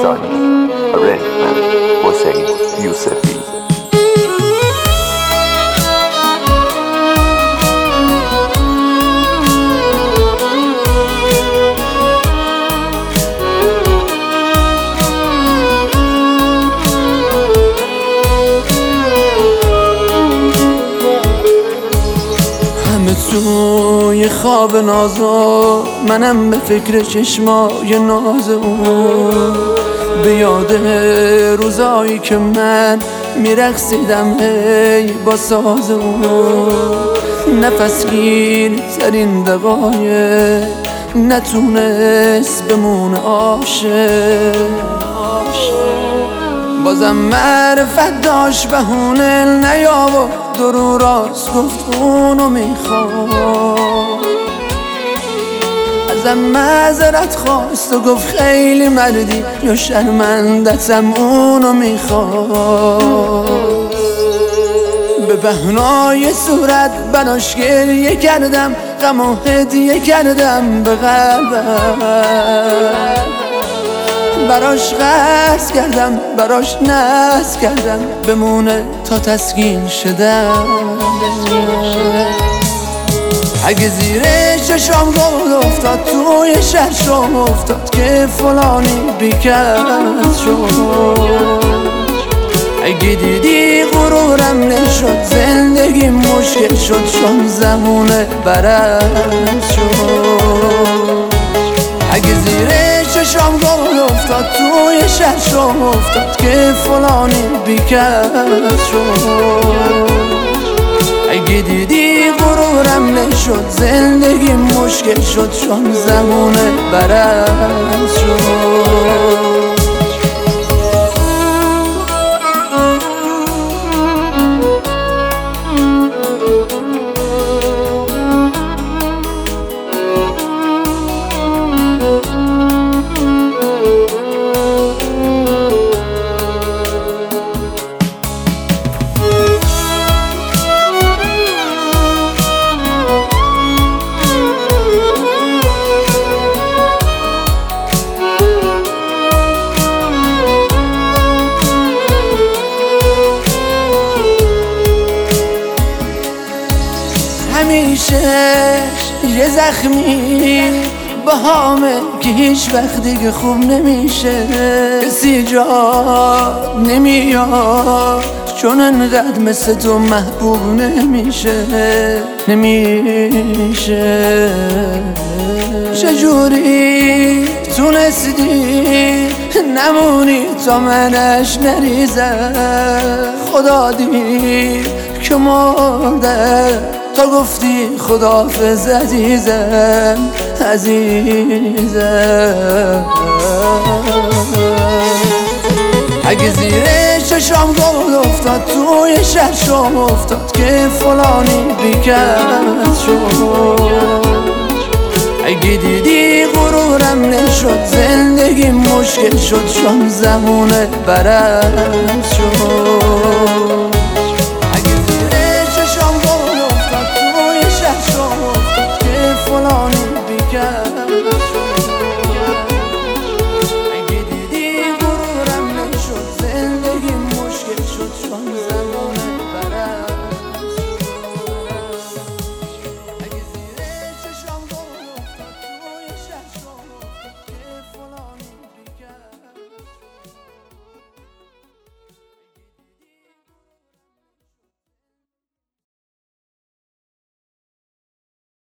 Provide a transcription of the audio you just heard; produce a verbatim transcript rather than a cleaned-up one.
پاکستانی. Arrangement حسین یوسفی. توی خواب نازو منم به فکر چشمای ناز اون، به یاد روزایی که من میرقصیدم هی با ساز اون. نفس گیر ترین دقایق نتونست بمونه عاشق، بازم معرفت داشت بهونه نیاورد درو راست گفت اونو میخواد. ازم معذرت خواست و گفت خیلی مردی یا شرمندتم اونو میخواد. به بهنای صورت براش گریه کردم، غم و هدیه کردم به قلبم، براش قصد کردم براش ناز کردم بمونه تا تسکین شدم. اگه زیر چشام گل افتاد توی شرشم افتاد که فلانی بیکس شد. اگه دیدی غرورم نشد زندگی مشکل شد چون زمونه برعکس شد. اگه زیر چشام گل افتاد توی شرشم افتاد که فلانی بیکس شد. اگه دیدی غرورم نشد زندگی مشکل شد چون زمونه برعکس شد. همیشه یه زخمی با همه که هیچ وقت دیگه خوب نمیشه. کسی جا نمیاد چون انقدر مثل تو محبوب نمیشه نمیشه. چجوری تونستی نمونی تا منش نریزم؟ خدا دید که مرده تا گفتی خداحافظ عزیزم عزیزم. اگه زیر چشام گل افتاد توی شرشم افتاد که فلانی بیکس شد. اگه دیدی غرورم نشد زندگی مشکل شد چون زمونه برعکس شد.